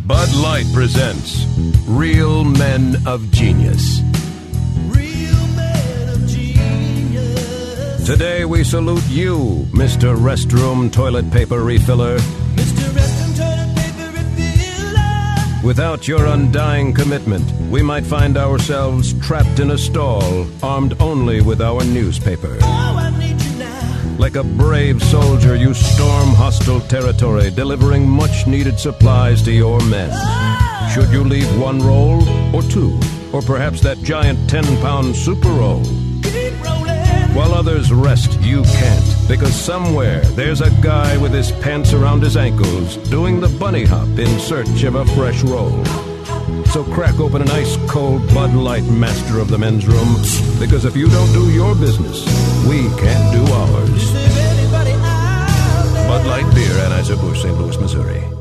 Bud Light presents Real Men of Genius. Real men of genius. Today we salute you, Mr. Restroom Toilet Paper Refiller. Mr. Restroom Toilet Paper Refiller. Without your undying commitment, we might find ourselves trapped in a stall, armed only with our newspaper. Oh, I need you now. Like a brave soldier, you storm hostile territory, delivering much-needed supplies to your men. Should you leave one roll, or two, or perhaps that giant 10-pound super roll? Keep rolling. While others rest, you can't, because somewhere there's a guy with his pants around his ankles, doing the bunny hop in search of a fresh roll. So crack open an ice-cold Bud Light, master of the men's room, because if you don't do your business, we can't do ours. Is there anybody out there? Bud Light Beer, Anheuser-Busch, St. Louis, Missouri.